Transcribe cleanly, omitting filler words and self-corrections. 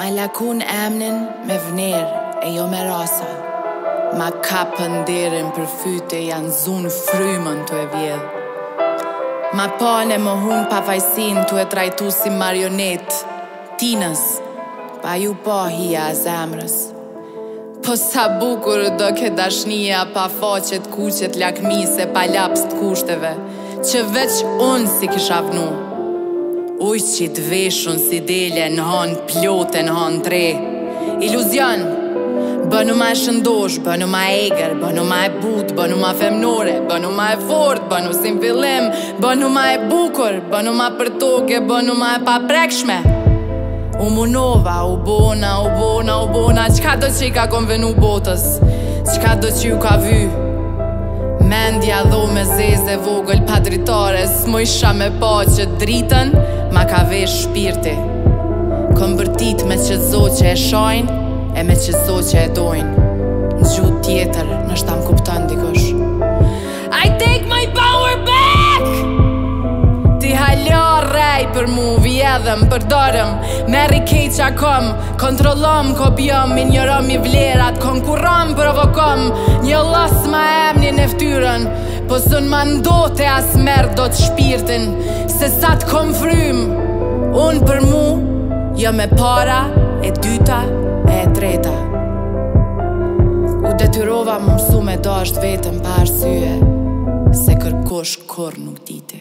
Ma lakun emnin me vner e jo me rasa. Ma kapën derin për fyte janë zunë frymën të e vjedh. Ma pone më hun pa vajsin të e trajtu si marionet tinës, pa ju po hija e zemrës. Po sa bukur do ke dashnia pa faqet, kuqet, lakmise, pa laps të kushteve, që veç unë si kisha vnu. Ujqit veshun si dele në hanë plote në hanë tre. Iluzion, bënu ma e shëndosh, bënu ma e eger, bënu ma e but, bënu ma femnore, bënu ma e fort, bënu si në fillim, bënu ma e bukur, bënu ma për toke, bënu ma e paprekshme. U munova, u bona, qka do që i ka konvenu botës, qka do që ju ka vy. Mendja dho me zeze vogël pa dritare, s'mo isha me pa që dritën ma ka vesh shpirti. Kom bërtit me qëtëzo që e shojnë e me qëtëzo që e dojnë. Në gjuhë tjetër nështë am kupton dikush. I take my power back! Ti halja rej për mu, vjedhem, përdorëm, meri kej qa kom, kontrolom, kopjom, minjërom i vlerat, konkurom, provokom, një los ma emnin e ftyrën, po sën ma ndote as merë do të shpirtin, se sa të kom frym, unë për mu, jo me para, e dyta, e treta. U detyrova më mësu me dasht vetëm pa arsye, se kërkosh kur nuk diti.